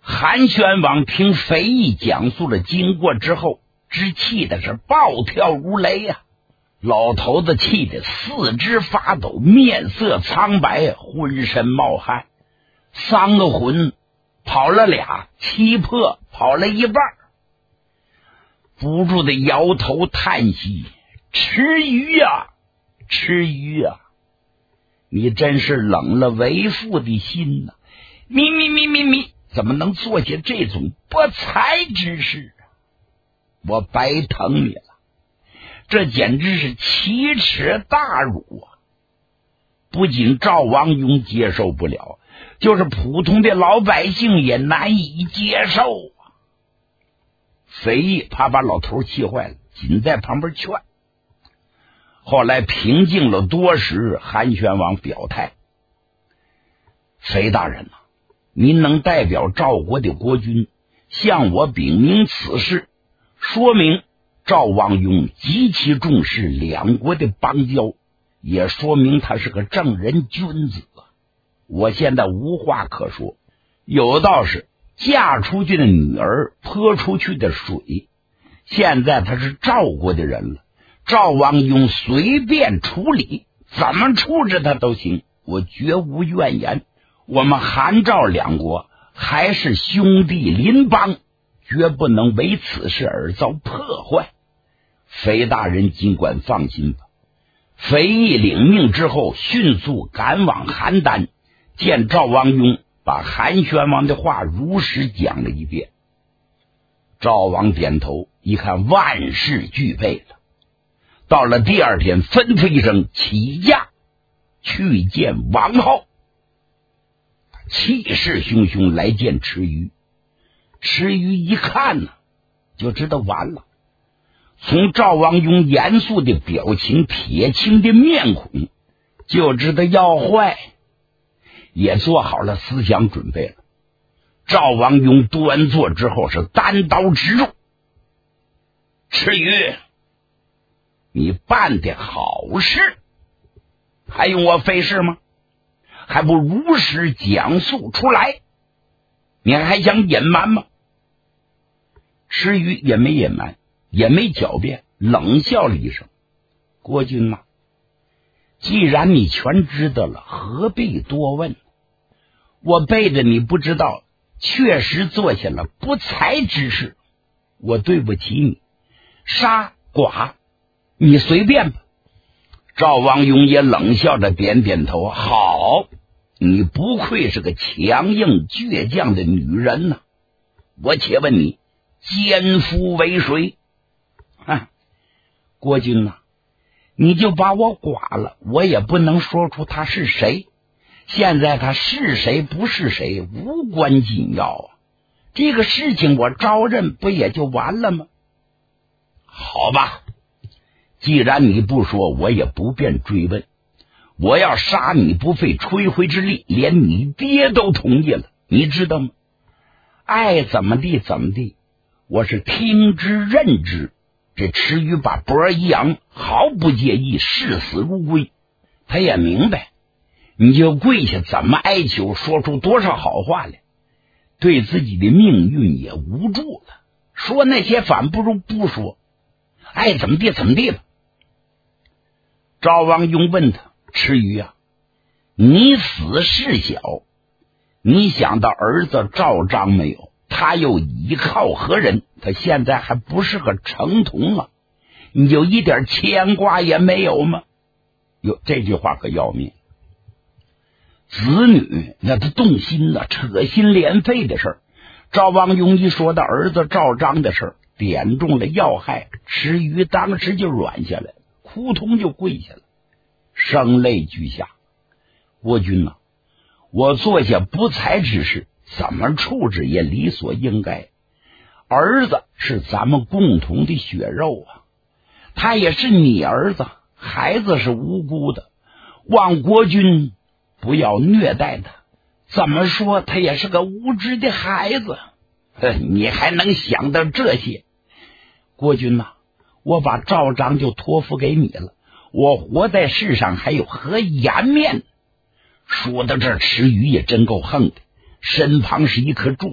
韩宣王听肥义讲述了经过之后，只气的是暴跳如雷呀！老头子气得四肢发抖，面色苍白，浑身冒汗，丧了魂，跑了俩，气魄跑了一半，不住的摇头叹息：“池鱼呀，池鱼呀，你真是冷了为父的心呐！你怎么能做些这种不才之事啊？我白疼你了，这简直是奇耻大辱啊！不仅赵王雍接受不了，就是普通的老百姓也难以接受啊！”肥义怕把老头气坏了，紧在旁边劝。后来平静了多时，韩宣王表态：“肥大人啊，您能代表赵国的国君向我禀明此事，说明赵王雍极其重视两国的邦交，也说明他是个正人君子。我现在无话可说，有道是嫁出去的女儿泼出去的水，现在他是赵国的人了，赵王雍随便处理，怎么处置他都行，我绝无怨言。我们韩赵两国还是兄弟邻邦，绝不能为此事而遭破坏。肥大人尽管放心吧。”肥义领命之后，迅速赶往邯郸，见赵王雍，把韩宣王的话如实讲了一遍。赵王点头，一看万事俱备了。到了第二天，吩咐一声起驾去见王后。气势汹汹来见池鱼。池鱼一看呢，就知道完了。从赵王雍严肃的表情、铁青的面孔，就知道要坏，也做好了思想准备了。赵王雍端坐之后，是单刀直入：“池鱼，你办的好事，还用我费事吗？还不如实讲述出来？你还想隐瞒吗？”池鱼也没隐瞒，也没狡辩，冷笑了一声：“国君呐，既然你全知道了，何必多问？我背着你不知道，确实做下了不才之事，我对不起你。杀剐你随便吧。”赵王雍也冷笑着点点头：“好，你不愧是个强硬倔强的女人呐！我且问你，奸夫为谁？”“国君呐，你就把我剐了，我也不能说出他是谁。现在他是谁不是谁无关紧要啊，这个事情我招认不也就完了吗？”“好吧，既然你不说，我也不便追问。我要杀你不费吹灰之力，连你爹都同意了，你知道吗？爱怎么地怎么地，我是听之任之。”这池鱼把脖一扬，毫不介意，视死如归。他也明白，你就跪下怎么哀求，说出多少好话来，对自己的命运也无助了。说那些反不如不说，爱怎么地怎么地吧。赵王雍问他：“池鱼啊，你死事小，你想到儿子赵章没有？他又依靠何人？他现在还不是个成童啊，你就一点牵挂也没有吗？”哟，这句话可要命。子女那他动心了，扯心连肺的事儿。赵王雍一说到儿子赵章的事儿，点中了要害，池鱼当时就软下来，扑通就跪下了，声泪俱下：“国君呐，我做下不才之事，怎么处置也理所应该。儿子是咱们共同的血肉啊，他也是你儿子，孩子是无辜的，望国君不要虐待他。怎么说，他也是个无知的孩子。你还能想到这些？国君呐，我把赵章就托付给你了，我活在世上还有何颜面呢？”说到这儿，池鱼也真够横的，身旁是一颗柱子，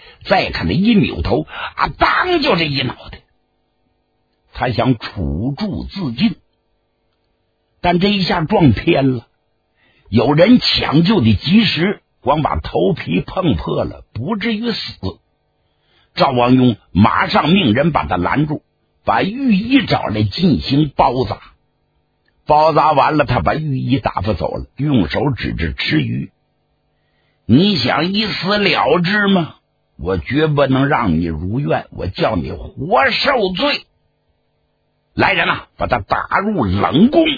再看他一扭头啊，当就这一脑袋。他想处住自尽，但这一下撞偏了，有人抢救的及时，光把头皮碰破了，不至于死。赵王庸马上命人把他拦住，把御医找来进行包扎。包扎完了，他把御医打发走了，用手指着池鱼：“你想一死了之吗？我绝不能让你如愿，我叫你活受罪。来人呐，把他打入冷宫。”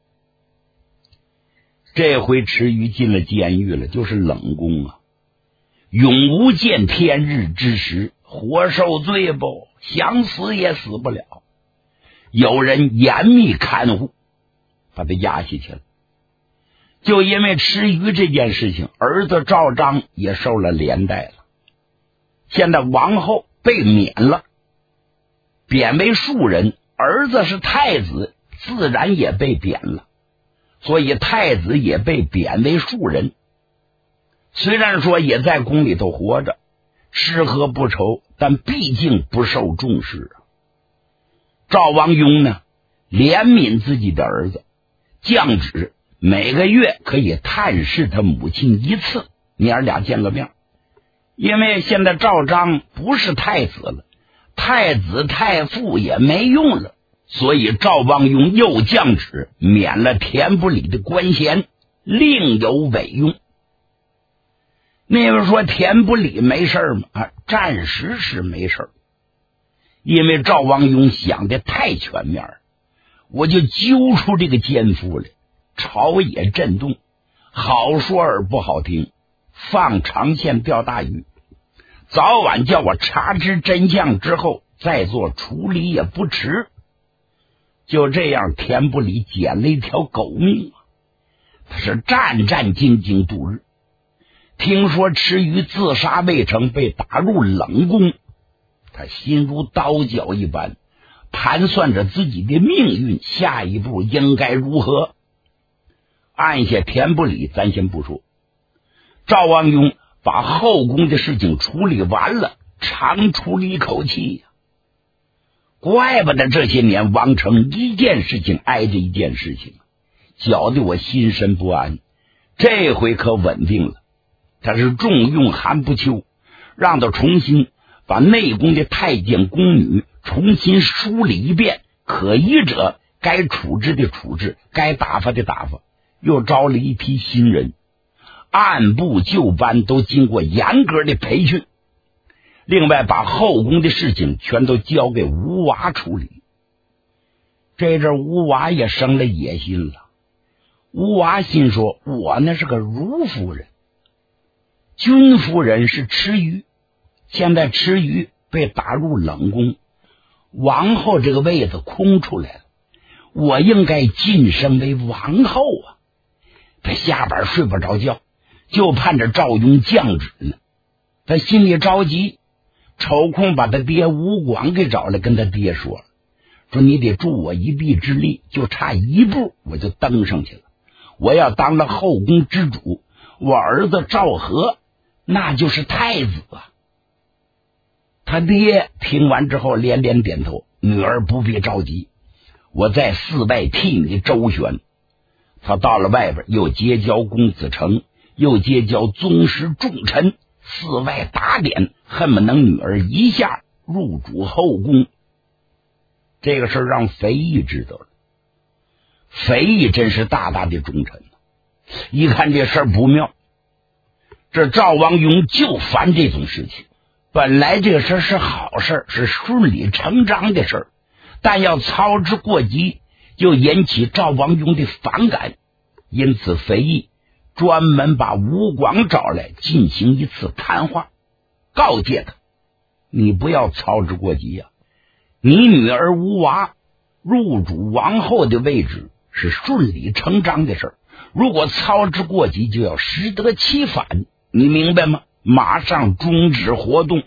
这回池鱼进了监狱了，就是冷宫啊，永无见天日之时，活受罪不？想死也死不了。有人严密看护，把他押下去了。就因为池鱼这件事情，儿子赵章也受了连带了。现在王后被免了，贬为庶人，儿子是太子，自然也被贬了。所以太子也被贬为庶人，虽然说也在宫里头活着，吃喝不愁，但毕竟不受重视啊。赵王庸呢，怜悯自己的儿子，降旨每个月可以探视他母亲一次，娘儿俩见个面。因为现在赵章不是太子了，太子太傅也没用了，所以赵王庸又降旨免了田不礼的官衔，另有委用。那位说田不礼没事吗？暂时是没事，因为赵王庸想的太全面了，我就揪出这个奸夫来，朝野震动，好说而不好听，放长线钓大鱼，早晚叫我查知真相之后再做处理也不迟。就这样，田不礼捡了一条狗命啊！他是战战兢兢度日。听说池鱼自杀未成，被打入冷宫，他心如刀绞一般，盘算着自己的命运，下一步应该如何。按下田不礼咱先不说，赵王庸把后宫的事情处理完了，长出了一口气呀。怪不得这些年王成一件事情挨着一件事情，搅得我心神不安。这回可稳定了，他是重用韩不秋，让他重新把内宫的太监宫女重新梳理一遍，可疑者该处置的处置，该打发的打发，又招了一批新人，按部就班，都经过严格的培训。另外把后宫的事情全都交给吴娃处理。这阵吴娃也生了野心了。吴娃心说，我那是个如夫人，君夫人是池鱼，现在池鱼被打入冷宫，王后这个位子空出来了，我应该晋升为王后啊。他下边睡不着觉，就盼着赵雍降旨呢。他心里着急，抽空把他爹吴广给找来，跟他爹说了，说你得助我一臂之力，就差一步我就登上去了。我要当了后宫之主，我儿子赵和那就是太子啊。他爹听完之后连连点头，女儿不必着急，我在寺外替你周旋。他到了外边，又结交公子成，又结交宗室重臣，寺外打点，恨不能女儿一下入主后宫。这个事让肥义知道了，肥义真是大大的忠臣，一看这事不妙，这赵王庸就烦这种事情。本来这个事是好事，是顺理成章的事，但要操之过急，就引起赵王庸的反感。因此肥义专门把吴广找来进行一次谈话，告诫他，你不要操之过急啊！你女儿吴娃入主王后的位置是顺理成章的事，如果操之过急，就要适得其反，你明白吗？马上终止活动。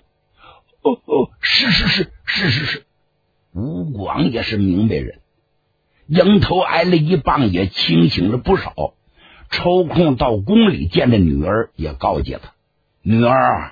是。吴广也是明白人，迎头挨了一棒，也清醒了不少。抽空到宫里见着女儿，也告诫他，女儿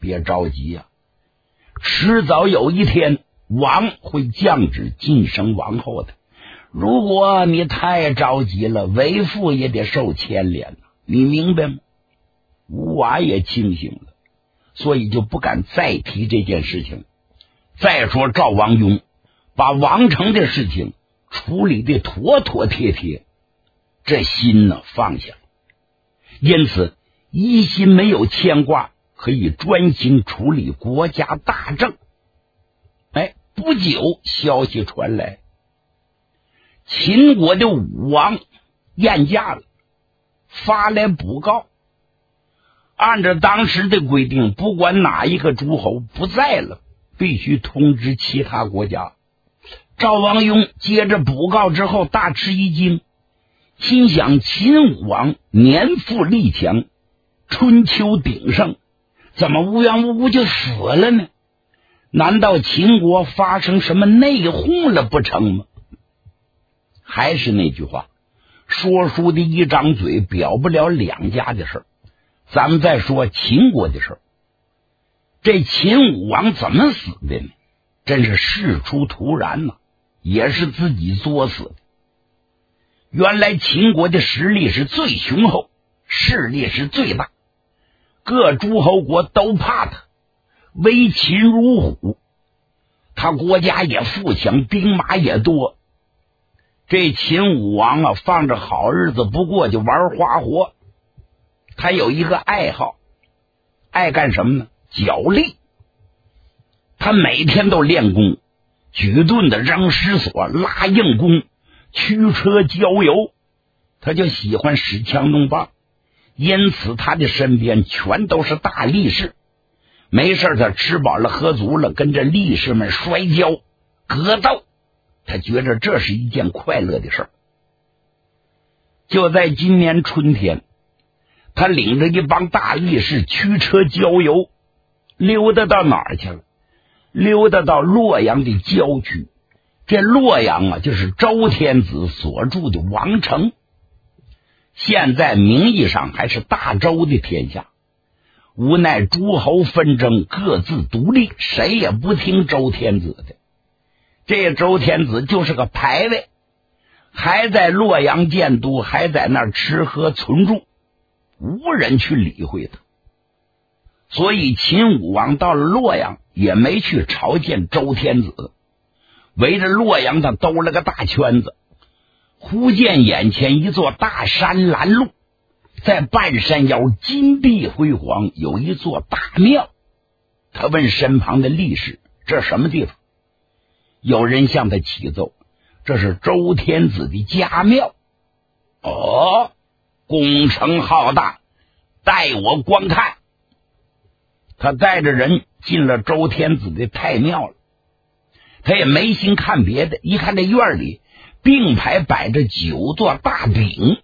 别着急啊，迟早有一天王会降旨晋升王后的。如果你太着急了，为父也得受牵连了，你明白吗？吴娃也清醒了，所以就不敢再提这件事情。再说赵王雍把王城的事情处理的妥妥帖帖，这心呢放下了，因此一心没有牵挂，可以专心处理国家大政。不久消息传来，秦国的武王宴驾了，发来布告，按照当时的规定，不管哪一个诸侯不在了，必须通知其他国家。赵王雍接着布告之后大吃一惊，心想秦武王年富力强，春秋鼎盛，怎么无缘无故就死了呢？难道秦国发生什么内讧了不成吗？还是那句话，说书的一张嘴表不了两家的事儿。咱们再说秦国的事儿，这秦武王怎么死的呢？真是事出突然呐，也是自己作死的。原来秦国的实力是最雄厚，势力是最大，各诸侯国都怕他，威秦如虎，他国家也富强，兵马也多。这秦武王啊，放着好日子不过就玩花活。他有一个爱好，爱干什么呢？角力。他每天都练功，举盾的扔石锁，拉硬弓，驱车郊游，他就喜欢使枪弄棒，因此他的身边全都是大力士。没事他吃饱了喝足了，跟着力士们摔跤格斗，他觉着这是一件快乐的事儿。就在今年春天，他领着一帮大力士驱车郊游，溜达到哪儿去了？溜达到洛阳的郊区。这洛阳啊，就是周天子所住的王城，现在名义上还是大周的天下。无奈诸侯纷争，各自独立，谁也不听周天子的。这周天子就是个牌位，还在洛阳建都，还在那儿吃喝存住，无人去理会他。所以秦武王到了洛阳也没去朝见周天子，围着洛阳他兜了个大圈子，忽见眼前一座大山拦路，在半山腰金碧辉煌，有一座大庙。他问身旁的力士，这什么地方？有人向他启奏，这是周天子的家庙。哦，工程浩大，带我观看。他带着人进了周天子的太庙了。他也没心看别的，一看这院里并排摆着9座大鼎，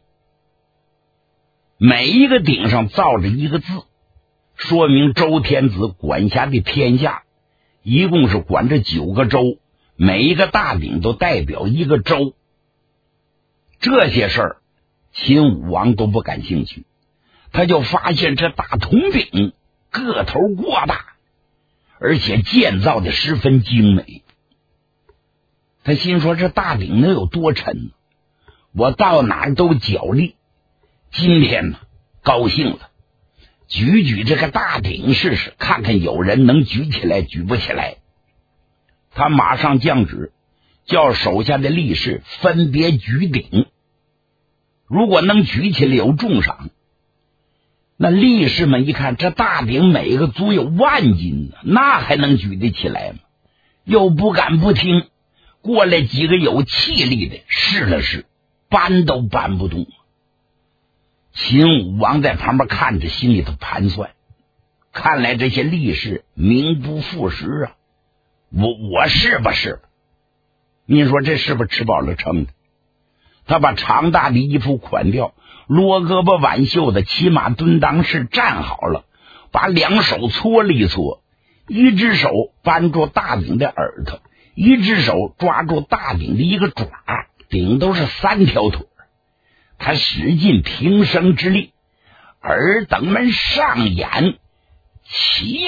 每一个鼎上造着一个字，说明周天子管辖的天下一共是管着9个州，每一个大鼎都代表一个州。这些事儿秦武王都不感兴趣，他就发现这大铜鼎个头过大，而且建造的十分精美。他心说这大鼎能有多沉呢？我到哪儿都脚力，今天呢高兴了，举这个大鼎试试，看看有人能举起来举不起来。他马上降旨，叫手下的力士分别举鼎，如果能举起来有重赏。那力士们一看这大鼎每个足有10000斤呢，那还能举得起来吗？又不敢不听，过来几个有气力的试了试，搬都搬不动。秦武王在旁边看着，心里头盘算，看来这些力士名不副实啊，我是不是？您说这是不是吃饱了撑的？他把长大的衣服款掉，罗胳膊挽袖的骑马蹲裆式站好了，把2手搓了一搓，一只手扳住大鼎的耳朵，一只手抓住大鼎的一个爪，鼎都是3条腿。他使尽平生之力，耳等们上演， 起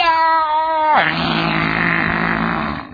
呀！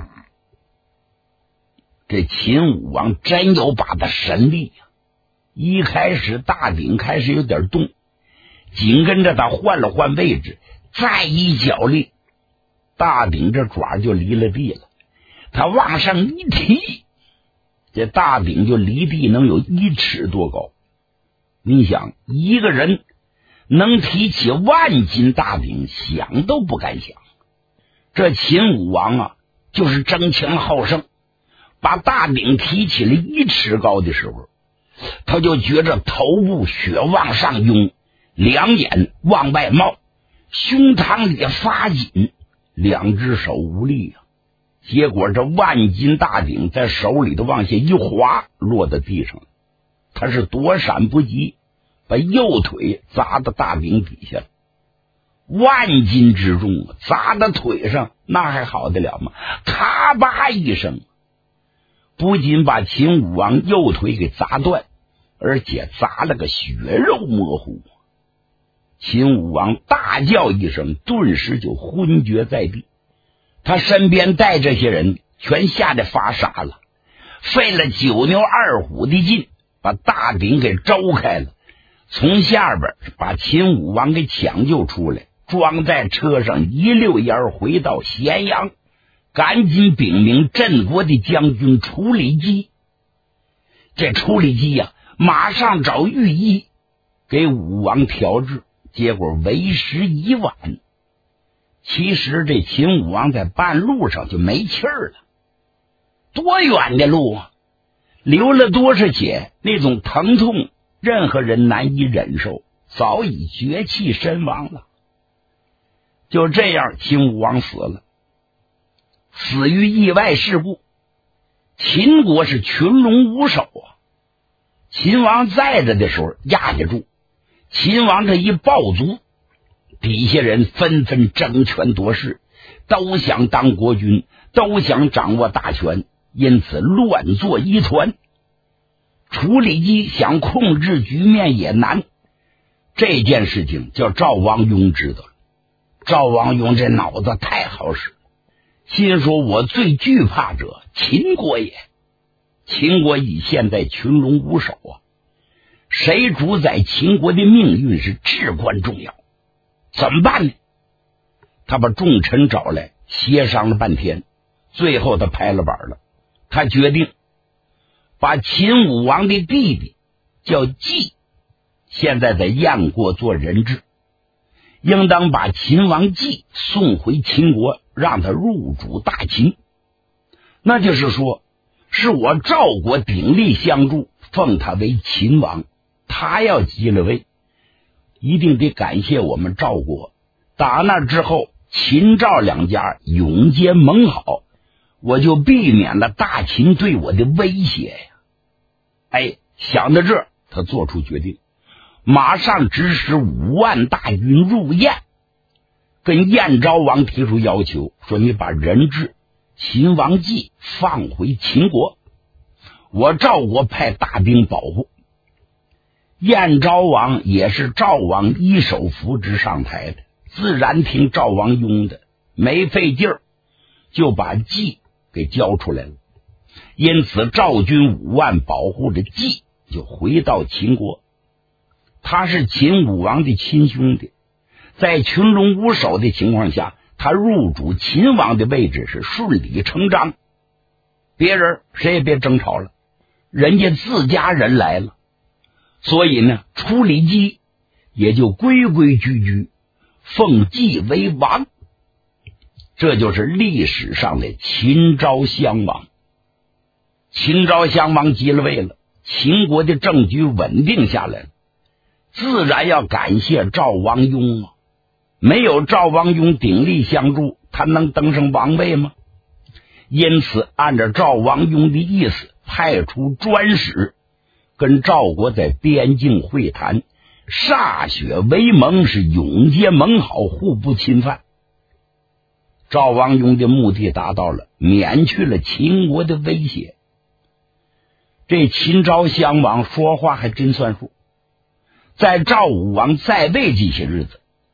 这秦武王真有把的神力呀！一开始大鼎开始有点动，紧跟着他换了换位置，再一脚力，大鼎这爪就离了地了。他往上一提，这大鼎就离地能有1尺多高。你想，一个人能提起万斤大鼎，想都不敢想。这秦武王啊，就是争强好胜，把大鼎提起了1尺高的时候，他就觉着头部血往上涌，两眼往外冒，胸膛里发紧，两只手无力啊。结果这万斤大鼎在手里头往下一滑，落在地上，他是躲闪不及，把右腿砸到大鼎底下了。万斤之重砸到腿上，那还好得了吗？咔吧一声，不仅把秦武王右腿给砸断，而且砸了个血肉模糊。秦武王大叫一声，顿时就昏厥在地。他身边带这些人全吓得发傻了，费了9牛2虎的劲，把大鼎给周开了，从下边把秦武王给抢救出来，装在车上，一溜烟回到咸阳，赶紧禀明镇国的将军处理机。这处理机呀，马上找御医给武王调治，结果为时已晚。其实这秦武王在半路上就没气儿了，多远的路啊，流了多少血，那种疼痛任何人难以忍受，早已绝气身亡了。就这样，秦武王死了，死于意外事故。秦国是群龙无首啊，秦王在着的时候压得住，秦王这一暴卒，底下人纷纷争权夺势，都想当国君，都想掌握大权，因此乱作一团。处理机想控制局面也难，这件事情叫赵王雍知道了。赵王雍这脑子太好使，心说我最惧怕者秦国也。秦国以现在群龙无首啊，谁主宰秦国的命运是至关重要。怎么办呢？他把众臣找来协商了半天，最后他拍了板了。他决定把秦武王的弟弟叫季，现在在燕国做人质，应当把秦王季送回秦国，让他入主大秦。那就是说，是我赵国鼎力相助，奉他为秦王。他要继了位，一定得感谢我们赵国。打那之后，秦赵两家永结盟好，我就避免了大秦对我的威胁呀。想到这儿，他做出决定，马上指使5万大军入燕，跟燕昭王提出要求，说你把人质秦王季放回秦国，我赵国派大兵保护。燕昭王也是赵王一手扶植上台的，自然听赵王雍的，没费劲儿就把季给交出来了。因此赵军5万保护着季就回到秦国。他是秦武王的亲兄弟，在群龙无首的情况下，他入主秦王的位置是顺理成章，别人谁也别争吵了，人家自家人来了。所以呢，处理机也就规规矩矩奉季为王，这就是历史上的秦昭襄王。秦昭襄王继了位了，秦国的政局稳定下来了，自然要感谢赵王雍啊。没有赵王雍鼎力相助，他能登上王位吗？因此按照赵王雍的意思，派出专使跟赵国在边境会谈，歃血为盟，是永结盟好，互不侵犯。赵王雍的目的达到了，免去了秦国的威胁。这秦昭襄王说话还真算数，在赵武王在位这些日子，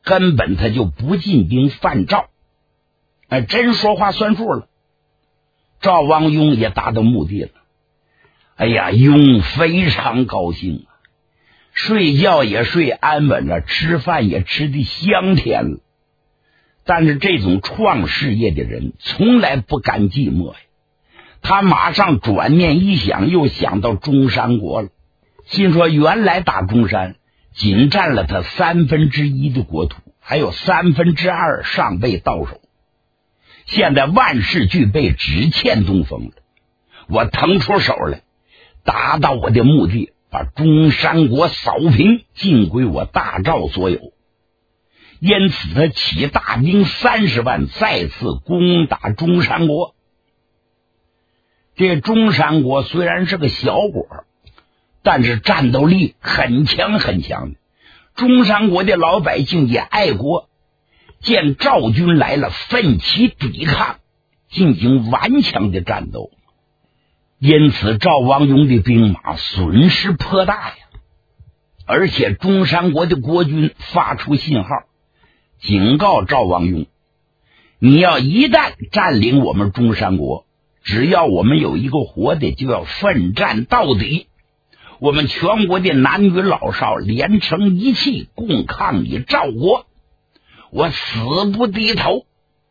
根本他就不进兵犯赵，真说话算数了。赵王雍也达到目的了。哎呀，雍非常高兴啊，睡觉也睡安稳了，吃饭也吃得香甜了。但是这种创事业的人从来不甘寂寞呀，他马上转念一想，又想到中山国了，心说原来打中山仅占了他1/3的国土，还有2/3尚未到手，现在万事俱备，只欠东风了。我腾出手来，达到我的目的，把中山国扫平，尽归我大赵所有。因此他起大兵30万，再次攻打中山国。这中山国虽然是个小国，但是战斗力很强很强的。中山国的老百姓也爱国，见赵军来了，奋起抵抗，进行顽强的战斗。因此赵王雍的兵马损失颇大呀，而且中山国的国君发出信号，警告赵王雍，你要一旦占领我们中山国，只要我们有一个活的，就要奋战到底。我们全国的男女老少连成一气，共抗你赵国，我死不低头。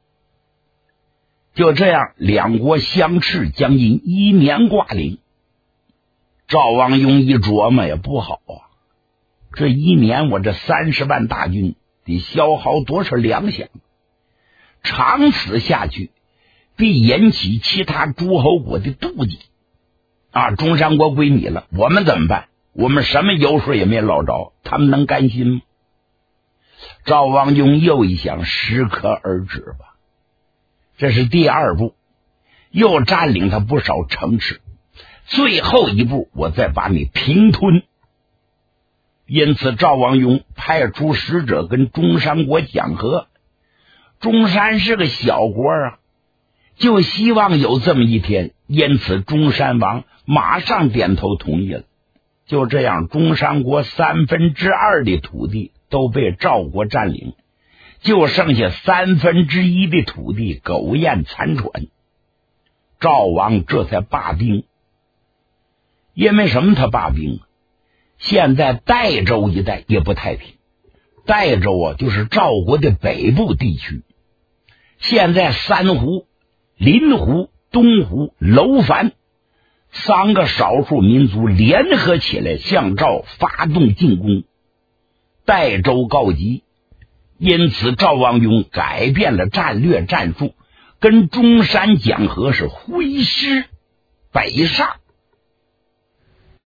就这样，两国相持将近1年挂零。赵王雍一琢磨也不好啊，这1年我这30万大军得消耗多少粮饷，长此下去必引起其他诸侯国的妒忌啊！中山国归你了，我们怎么办？我们什么油水也没捞着，他们能甘心吗？赵王雍又一想，适可而止吧。这是第2步，又占领他不少城池，最后一步我再把你平吞。因此赵王雍派出使者跟中山国讲和。中山是个小国啊，就希望有这么一天，因此中山王马上点头同意了。就这样，中山国2/3的土地都被赵国占领，就剩下1/3的土地苟延残喘。赵王这才罢兵。因为什么他罢兵啊？现在代州一带也不太平。代州啊，就是赵国的北部地区。现在三胡、临胡、东胡、楼烦3个少数民族联合起来向赵发动进攻，代州告急。因此赵王雍改变了战略战术，跟中山讲和，是挥师北上。